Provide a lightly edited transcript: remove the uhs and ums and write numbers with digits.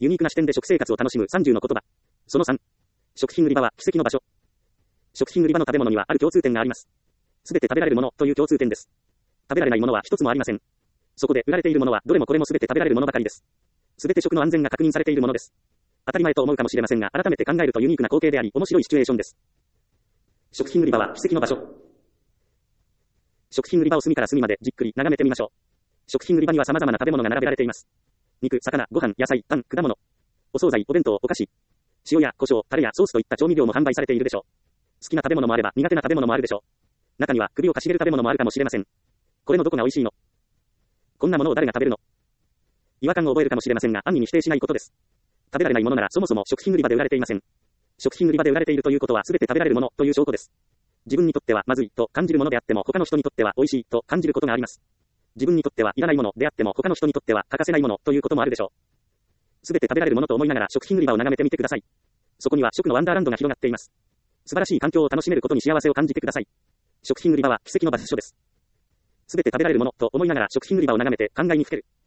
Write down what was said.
ユニークな視点で食生活を楽しむ30の言葉。その3。食品売り場は奇跡の場所。食品売り場の食べ物にはある共通点があります。すべて食べられるものという共通点です。食べられないものは一つもありません。そこで売られているものはどれもこれもすべて食べられるものばかりです。すべて食の安全が確認されているものです。当たり前と思うかもしれませんが、改めて考えるとユニークな光景であり、面白いシチュエーションです。食品売り場は奇跡の場所。食品売り場を隅から隅までじっくり眺めてみましょう。食品売り場には様々な食べ物が並べられています。肉、魚、ご飯、野菜、パン、果物。お惣菜、お弁当、お菓子。塩や胡椒、タレやソースといった調味料も販売されているでしょう。好きな食べ物もあれば苦手な食べ物もあるでしょう。中には首をかしげる食べ物もあるかもしれません。これのどこが美味しいの？こんなものを誰が食べるの？違和感を覚えるかもしれませんが、安易に否定しないことです。食べられないものならそもそも食品売り場で売られていません。食品売り場で売られているということは全て食べられるものという証拠です。自分にとってはまずいと感じるものであっても他の人にとっては美味しいと感じることがあります。自分にとってはいらないものであっても他の人にとっては欠かせないものということもあるでしょう。すべて食べられるものと思いながら食品売り場を眺めてみてください。そこには食のワンダーランドが広がっています。素晴らしい環境を楽しめることに幸せを感じてください。食品売り場は奇跡の場所です。すべて食べられるものと思いながら食品売り場を眺めて考えにふける。